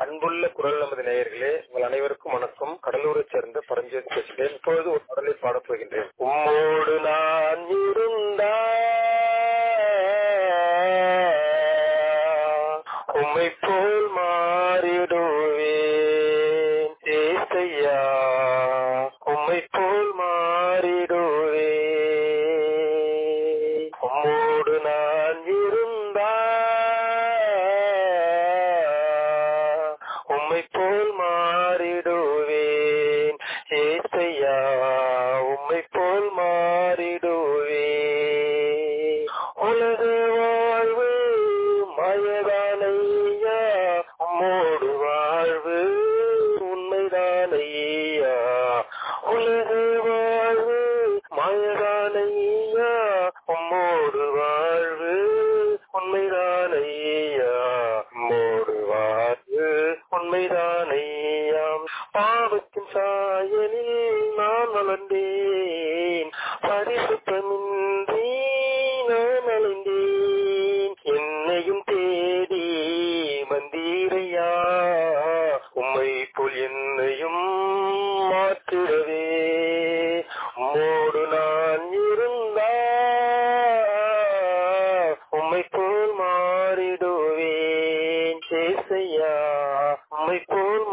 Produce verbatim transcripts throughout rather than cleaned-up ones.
அன்புள்ள குரல் நமது நேயர்களே, உங்கள் அனைவருக்கும் வணக்கம். கடலூரை சேர்ந்த பரஞ்சோதி பேசுகிறேன். இப்பொழுது ஒரு பாடலை பாடப் போகின்றேன். உம்மோடு நான் இருந்தா உம்மை போல் மாறிடுவேன் ஏசையா, உம்மை போல் மாறிடுவேன். உம்மோடு நான் இருந்தா உம்மை போல் மாறிடுவேன் ஏசையா, உம்மை போல் மாறிடுவேன். உலக வாழ்வு மயதானையா, உம்மோடு வாழ்வு உண்மைதானையா. உலக வாழ்வு மயதானையா, உம்மோடு வாழ்வு உண்மைதானையா. உம்மோடு வாழ்வு உண்மைதானையாம். பாவத்தின் சாயலில் நான் வளர்ந்தேன், பரிசுத்தமின்றி நான் அலைந்தேன். என்னையும் தேடி வந்தீரையா, உம்மை போல் என்னையும் மாற்றிடவே. உம்மோடு நான் இருந்தா உம்மை போல் மாறிடுவேன் ஏசையா, உம்மை போல்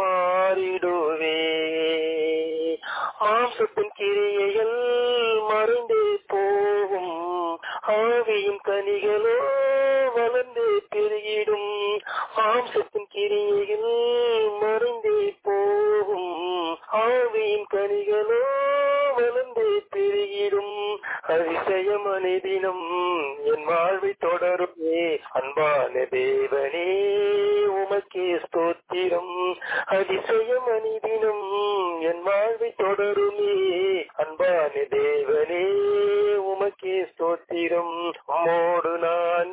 மாறிடுவேன். மாம்சத்தின் கிரியைகள் மறைந்தே போகும், ஆவியின் கனிகளோ வளர்ந்தே பெருகிடும். மாம்சத்தின் கிரியைகள் மறைந்தே போகும், ஆவியின் கனிகளோ வளர்ந்தே பெருகிடும். அதிசயம் அனுதினம் என் வாழ்வை தொடருமே, அன்பான தேவனே உமக்கே ஸ்தோத்திரம். அதிசயம் அனுதினம் என் வாழ்வை தொடருமே, அன்பான தேவனே உமக்கே ஸ்தோத்திரம். உம்மோடு நான்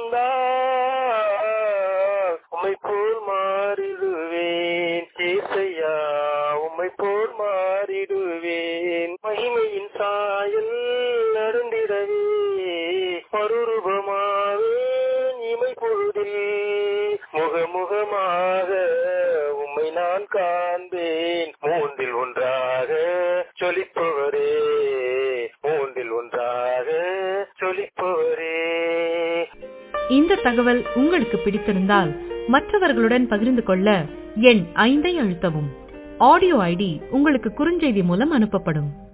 இருந்தால் உம்மை போல் மாறிடுவேன் ஏசையா, உம்மை போல் மாறிடுவேன். மகிமையின் சாயல் நடந்திடவே மறுரூபமாவேன் இமை பொழுதில். முகமுகமாக உம்மை நான் காண்பேன், மூன்றில் ஒன்றாக சொலிப்பவரே, மூன்றில் ஒன்றாக சொலிப்பவரே. இந்த தகவல் உங்களுக்கு பிடித்திருந்தால் மற்றவர்களுடன் பகிர்ந்து கொள்ள எண் ஐந்தை அழுத்தவும். ஆடியோ ஐடி உங்களுக்கு குறுஞ்செய்தி மூலம் அனுப்பப்படும்.